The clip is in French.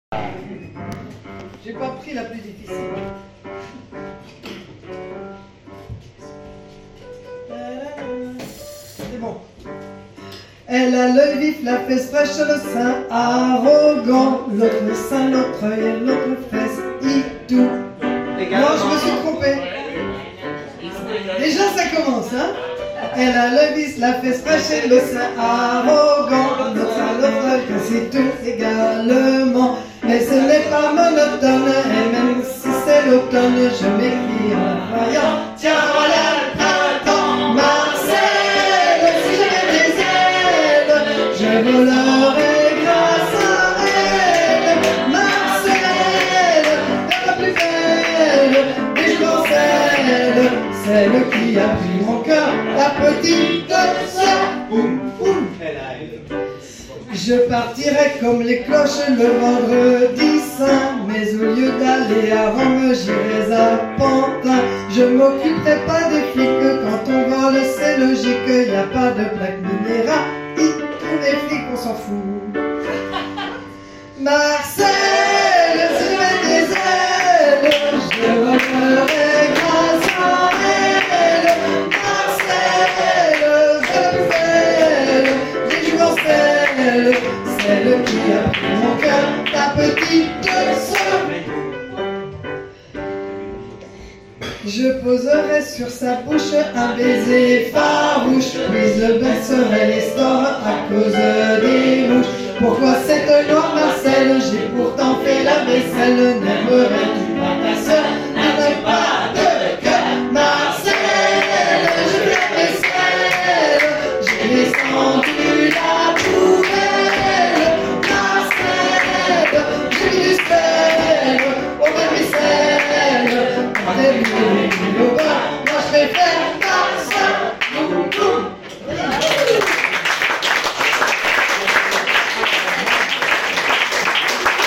J'ai pas pris la plus difficile. C'est bon. Elle a l'œil vif, la fesse fraîche, le sein arrogant. L'autre sein, l'autre œil et l'autre fesse, tout. Non, je me suis trompé. Déjà, ça commence, hein. Elle a l'œil vif, la fesse fraîche et le sein arrogant. L'autre sein, l'autre œil, c'est tout également. Mais ce n'est pas monotone, et même si c'est l'automne, je m'écris en voyant. Tiens, voilà le printemps, Marcel, si j'avais des ailes, je volerais grâce à elle. Marcel, la plus belle des jouvencelles, celle qui a pris mon cœur, la petite sœur. Boum, boum. Je partirai comme les cloches le vendredi saint, mais au lieu d'aller à Rome, j'irai à Pantin. Je m'occuperai pas des flics, quand on vole c'est logique, y a pas de plaque minérale, tous les flics on s'en fout. Marcel, si j'avais des ailes, je volerais grâce à elle. Marcel, c'est la plus belle des jouvencelles, celle qui a pris mon cœur, ta petite sœur. Je poserai sur sa bouche un baiser farouche, puis je baisserai les stores à cause des mouches. Pourquoi cette noire Marcel, j'ai pourtant fait la vaisselle, n'aimerais-tu pas ta sœur, n'avais pas de cœur. Marcel, j'ai fait la vaisselle, j'ai descendu la poubelle. Marcel, j'ai mis du sel au vermicelle,